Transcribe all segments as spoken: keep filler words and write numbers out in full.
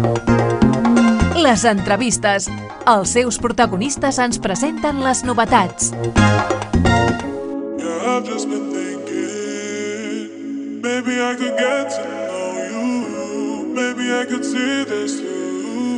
Les entrevistes. Els seus protagonistes ens presenten les novetats. Yeah, I've just been thinking, maybe I could get to know you, maybe I could see this through.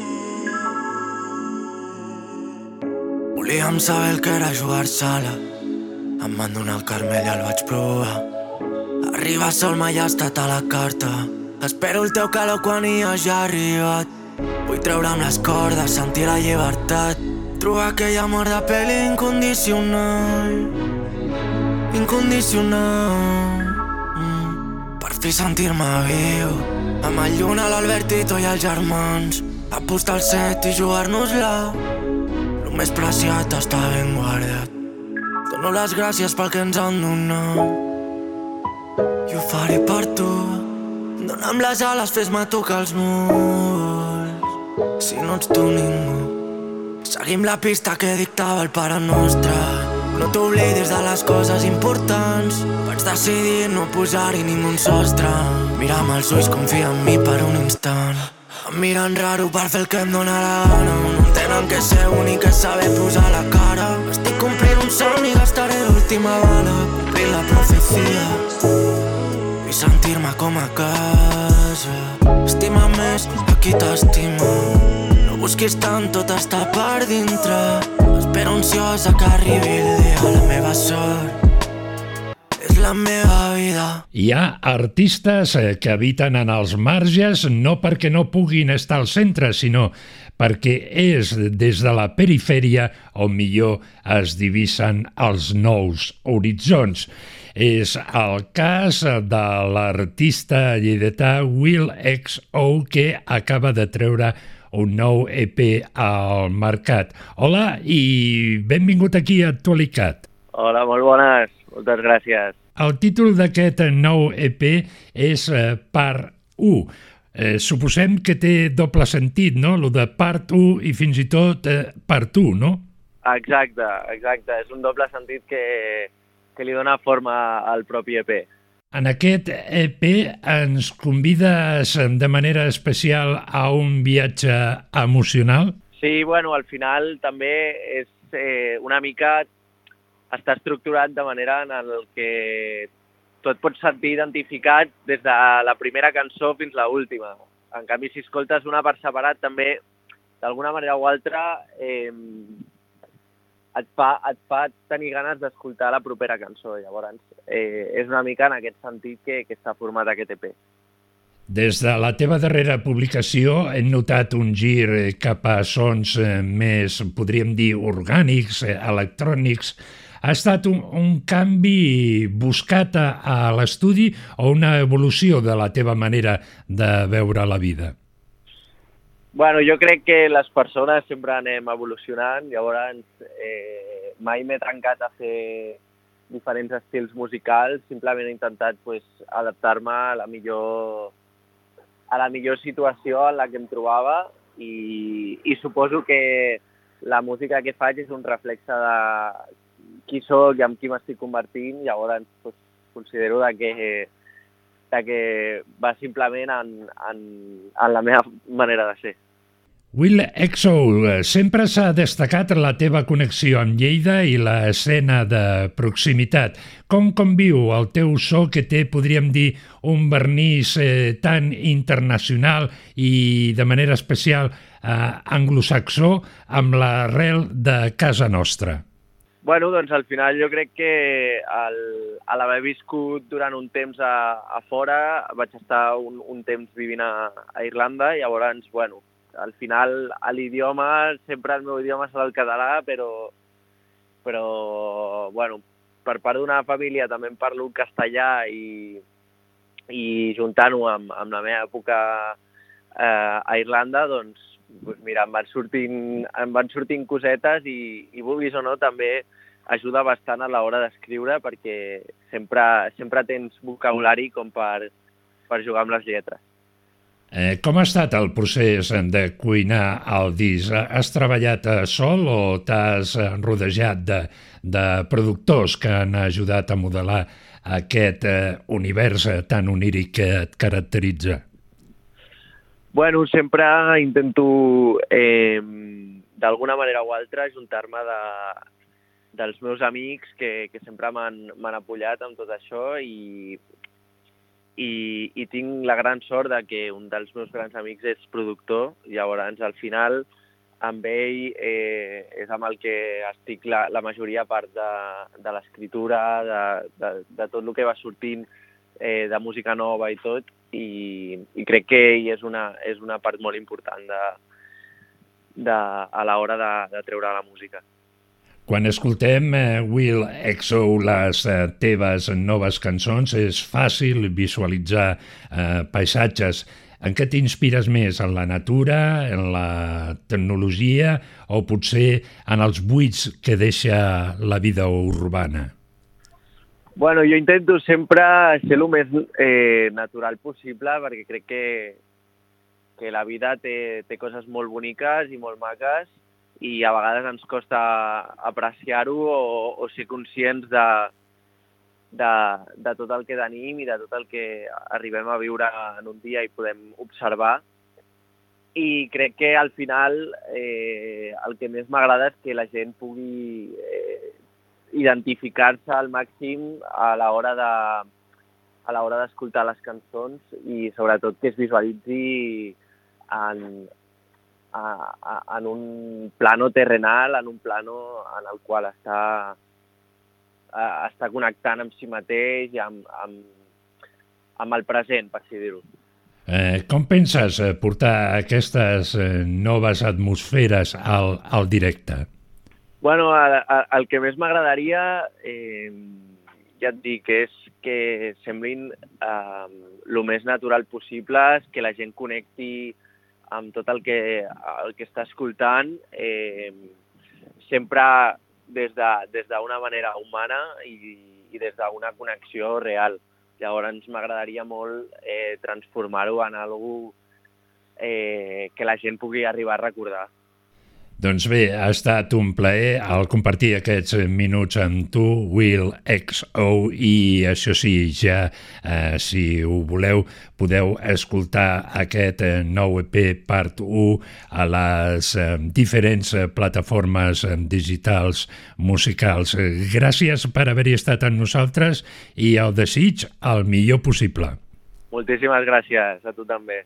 Volíem saber el que era jugar sola, em van donar el Carmel i el vaig provar. Arribar sol mai ha estat a la carta, espero el teu calor quan hi hagi arribat. Vull treure'm les cordes, sentir la llibertat, trobar aquell amor de peli incondicional, incondicional. mm. Per fi sentir-me viu, amb el Lluna, l'Albertito i els germans, apostar al set i jugar-nos-la. El més preciat està ben guardat, dono les gràcies pel que ens han donat. I ho faré per tu, dona'm les ales, fes-me tocar els núvols. Si no ets tu ningú, seguim la pista que dictava el Pare Nostre. No t'oblidis de les coses importants, vaig decidir no posar-hi ningú sostre. Mira'm als ulls, confia en mi per un instant. Em miren raro per fer el que em dóna la gana, no entenen que ser únic és saber posar la cara. Estic complint un somni, gastaré l'última bala, complint la profecia i sentir-me com a casa. Estima més a qui t'estima, no busquis tant, tot està per dintre. Espero ansiosa que arribi el dia, la meva sort és la meva vida. Hi ha artistes que habiten en els marges no perquè no puguin estar al centre, sinó perquè és des de la perifèria on millor es divisen els nous horitzons. És el cas de l'artista lleidatà Will X O, que acaba de treure un nou E P al mercat. Hola i benvingut aquí a Actualicat. Hola, molt bones. Moltes gràcies. El títol d'aquest nou E P és eh, Part u. Eh, suposem que té doble sentit, no? Lo de Part u i fins i tot eh, Part u, no? Exacte, exacte. És un doble sentit que, que li dona forma al propi E P. En aquest E P ens convides de manera especial a un viatge emocional? Sí, bueno, al final també és eh, una mica... està estructurat de manera en el que tu et pots sentir identificat des de la primera cançó fins a l'última. En canvi, si escoltes una per separat, també, d'alguna manera o altra, eh, et, fa, et fa tenir ganes d'escoltar la propera cançó. Llavors, eh, és una mica en aquest sentit que, que està format aquest E P. Des de la teva darrera publicació hem notat un gir cap a sons més, podríem dir, orgànics, electrònics. Ha estat un, un canvi buscat a, a l'estudi o una evolució de la teva manera de veure la vida? Bueno, jo crec que les persones sempre anem evolucionant, llavors eh, mai m'he trencat a fer diferents estils musicals, simplement he intentat pues, adaptar-me a la millor a la millor situació en la que em trobava i, i suposo que la música que faig és un reflexe de qui soc i amb qui m'estic convertint, llavors pues, considero de que, de que va simplement en, en, en la meva manera de ser. Will X O, sempre s'ha destacat la teva connexió amb Lleida i l'escena de proximitat. Com conviu el teu so que té, podríem dir, un vernís eh, tan internacional i de manera especial eh, anglosaxó amb l'arrel de casa nostra? Bueno, doncs al final jo crec que el, a l'haver viscut durant un temps a, a fora, vaig estar un, un temps vivint a, a Irlanda i llavors, bueno, al final l'idioma, sempre el meu idioma serà el català, però, però bueno, per part d'una família també em parlo castellà i, i juntant-ho amb, amb la meva època eh, a Irlanda, doncs, doncs mira, em van sortint, em van sortint cosetes i, i vulguis o no, també ajuda bastant a l'hora d'escriure perquè sempre, sempre tens vocabulari com per, per jugar amb les lletres. Eh, com ha estat el procés de cuinar el disc? Has treballat sol o t'has rodejat de, de productors que han ajudat a modelar aquest eh, univers tan oníric que et caracteritza? Bueno, sempre intento, eh, d'alguna manera o altra, ajuntar-me de, dels meus amics que, que sempre m'han apoyat amb tot això i, i, i tinc la gran sort de que un dels meus grans amics és productor. Llavors, al final, amb ell eh, és amb el que estic la, la majoria part de, de l'escriptura, de, de, de tot el que va sortint, eh, de música nova i tot, i, i crec que ell és una, és una part molt important de, de, a l'hora de, de treure la música. Quan escoltem, eh, Will X O, les eh, teves noves cançons, és fàcil visualitzar eh, paisatges. En què t'inspires més? En la natura, en la tecnologia o potser en els buits que deixa la vida urbana? Bueno, jo intento sempre ser el més eh, natural possible perquè crec que, que la vida té, té coses molt boniques i molt maques i a vegades ens costa apreciar-ho o, o ser conscients de, de, de tot el que tenim i de tot el que arribem a viure en un dia i podem observar. I crec que al final eh, el que més m'agrada és que la gent pugui eh, identificar-se al màxim a l'hora de, a l'hora d'escoltar les cançons i sobretot que es visualitzi en, a, a, en un plano terrenal, en un plano en el qual està, a, està connectant amb si mateix i amb, amb, amb el present, per així dir-ho. Eh, com penses portar aquestes eh, noves atmosferes al, al directe? Bueno, el, el que més m'agradaria, eh, ja et dic, és que semblin eh, el més natural possible, que la gent connecti amb tot el que, el que està escoltant, eh, sempre des de, des d'una manera humana i, i des d'una connexió real. Llavors m'agradaria molt eh, transformar-ho en algo eh, que la gent pugui arribar a recordar. Doncs bé, ha estat un plaer el compartir aquests minuts amb tu, Will X O, i això sí, ja, eh, si ho voleu, podeu escoltar aquest eh, nou E P part u a les eh, diferents eh, plataformes eh, digitals musicals. Gràcies per haver-hi estat amb nosaltres i el desig el millor possible. Moltíssimes gràcies, a tu també.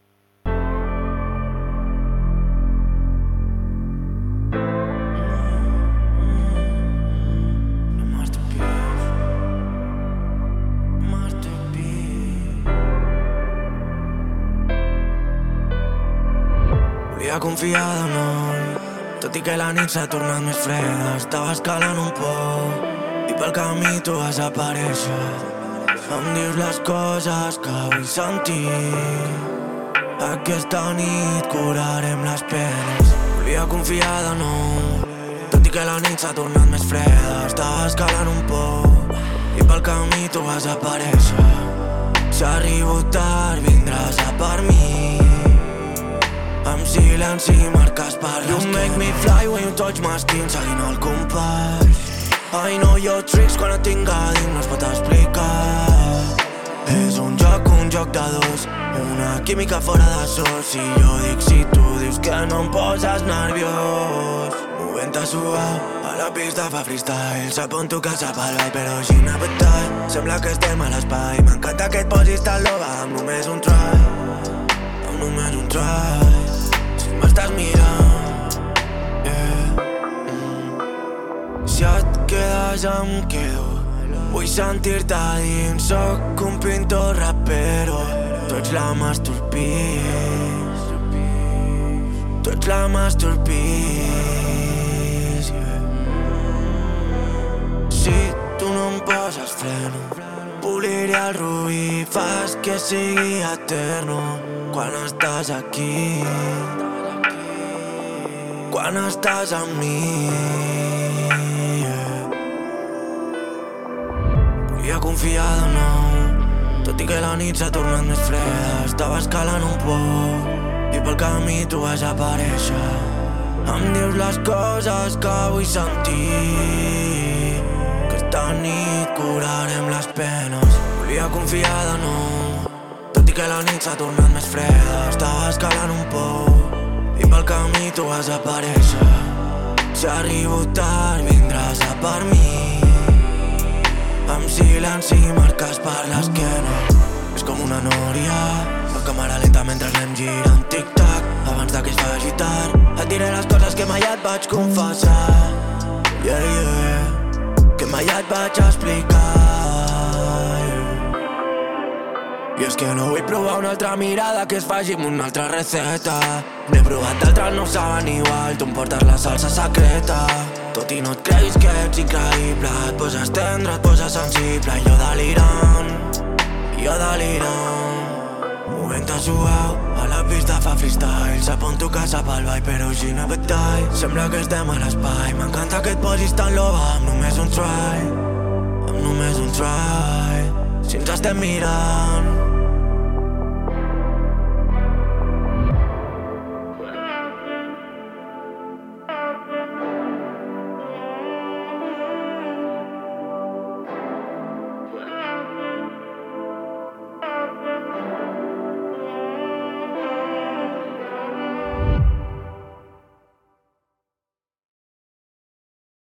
Volia confiar de nou, tot i que la nit s'ha tornat més freda. Estava escalant un poc i pel camí tu vas aparèixer. Em dius les coses que vull sentir. Aquesta nit curarem les penes. Volia confiar de nou, tot i que la nit s'ha tornat més freda. Estava escalant un poc i pel camí tu vas aparèixer. Si arribo tard vindràs a per mi. Amb silenci marques per l'esquena. You make me fly when you touch my skin, seguint el compàs. I know your tricks, quan et tinc a dins no es pot explicar. És un joc, un joc de dos, una química fora de sol. Si jo dic sí, tu dius que no em poses nerviós. Movent-te suau, a la pista fa freestyle. Sap on tocar, sap el ball, però així una batall. Sembla que estem a l'espai, m'encanta que et posis tan loba amb només un try. Amb només un try. M'estàs mirant, yeah. mm. Si et quedes em quedo. Vull sentir-te dins. Soc un pintor rapero. Tu ets la Masterpiece. Tu ets la Masterpiece, yeah. Si tu no em poses freno, poliré el rubí. Fas que sigui eterno quan estàs aquí. Quan estàs amb mi, yeah. Volia confiar de nou, tot i que la nit s'ha tornat més freda. Estava escalant un poc i pel camí tu vas aparèixer. Em dius les coses que vull sentir. Aquesta nit curarem les penes. Volia confiar de nou, tot Tot i que la nit s'ha tornat més freda, estava escalant un pou i pel camí tu vas aparèixer. Si arribo tard vindràs a per mi, amb silenci i marques per l'esquena. És com una nòria, la càmera lenta mentre anem girant tic-tac. Abans de que es faci tard, et diré les coses que mai et vaig confessar. Yeah, yeah, que mai et vaig explicar. I és que no vull provar una altra mirada que es faci amb una altra receta. N'he provat d'altres, no saben igual, tu em portes la salsa secreta. Tot i no et creguis que ets increïble, et poses tendre, et poses sensible. I jo delirant, jo delirant, movent-te suau, a la pista fa freestyle. S'apunto que sap el ball, però així no veig tall. Sembla que estem a l'espai, m'encanta que et posis tan loba amb només un try, amb només un try. Si ens estem mirant,